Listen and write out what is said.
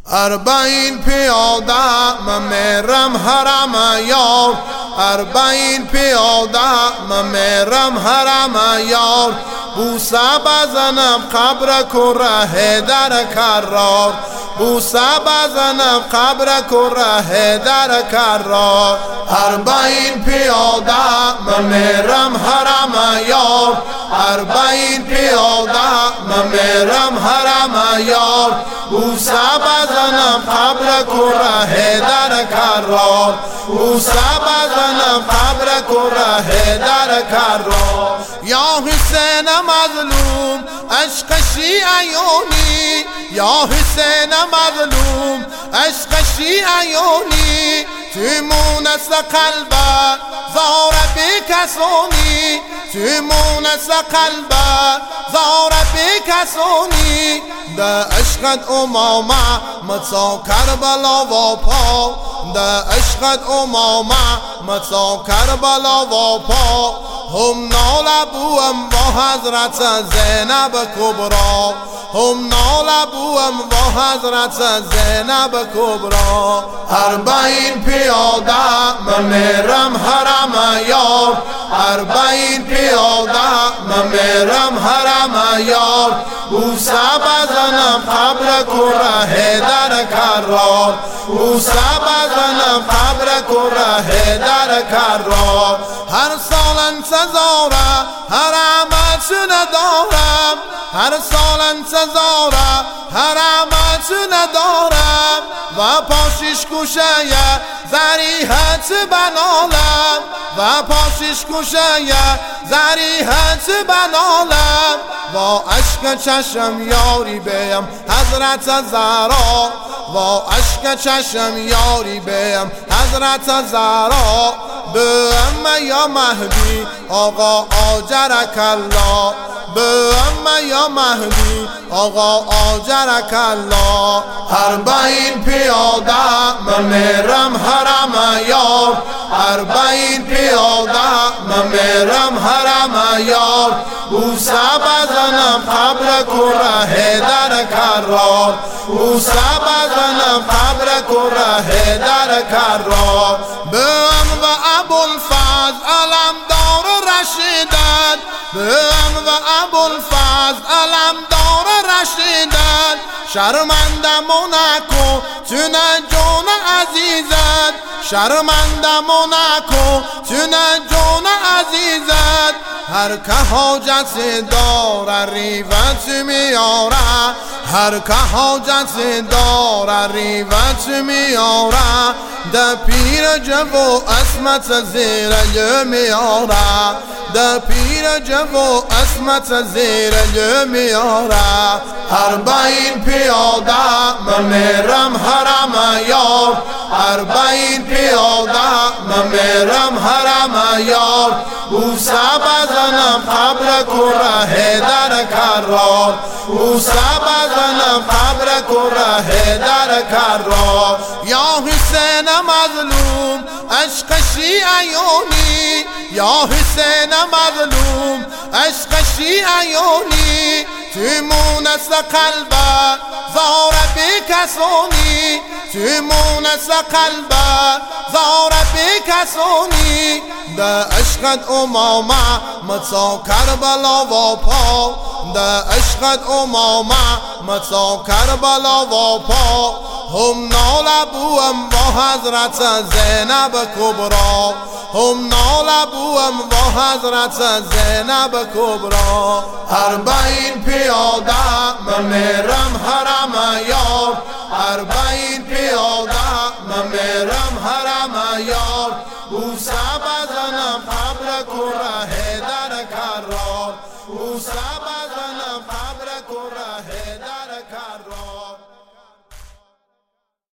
40 پیاده من میرم حرم یار، 40 پیاده من میرم حرم یار. بوسه بزنم قبر کره در کرار، بوسه بزنم قبر کره در کرار. 40 پیاده من میرم حرم یار، 40 پیاده من میرم حرم یار. بوسه بزنم قبر کره در کرار، بوسه بزنم قبر کره در کرار. یا حسین مظلوم عشق شیعیونی، یا حسین مظلوم عشق شیعیونی. توی مونس قلبه زار بکسونی، توی مونس قلبه زار بکسونی. ده عشقت امامه متا کربلا و پا، ده عشقت امامه متا کربلا و پا. هم نالبوم با حضرت زینب کبرا، هم نالبوم با حضرت زینب کبرا. 40 پیاده من میرم حرم یار، 40 پیاده من میرم حرم یار. بوسه بزنم قبر کره در کرار، بوسه بزنم قبر کره در کرار. هر سال انتظاره حرمت ندارم، هر سال انتظاره حرمت ندارم. و پاشش کوشه ذریحت بنالم، و پاشش کوشه ذریحت بنالم. با عشق چشم یاری بیم حضرت زهرا، با عشق چشم یاری بیم حضرت زهرا. بهم یا مهدی آقا آجرک الله، بهم یا مهدی آقا آجرک الله. 40 پیاده من میرم حرم یار، 40 پیاده من میرم حرم یار. بوسه بزنم قبر کره در کرار، بوسه بزنم قبر کره در کرار. بهم و ابوالفضل علمدار رشیدن، بهم و ابوالفضل علمدار رشیدن. شرمندمو نکن چون جون عزیزت، شرمندمو نکن چون جون عزیزت. هر که حاجت داره ریوت میاره، هر که حاجت داره ریوت میاره. ده پیر جو اسمت زیر میاره، ده پیر جو اسمت زیر میاره. 40 پیاده من میرم حرم یار، 40 پیاده من میرم حرم یار. بوسه بزنم قبر کره در کرار، بوسه بزنم قبر کره در کرار. یا حسین مظلوم عشق شیعیونی، یا حسین مظلوم عشق شیعیونی. توی مونس قلبه زار بکسونی، توی مونس قلبه زار بکسونی. ده عشقت امامه متا کربلا و پا، ده عشقت امامه متا کربلا و پا. هم نالبوم با حضرت زینب کبرا، هم نالبوم با حضرت زینب کبرا. 40 پیاده من میرم حرم یار، 40 پیاده من میرم حرم یار. بوسه بزنم قبر کره در کرار، بوسه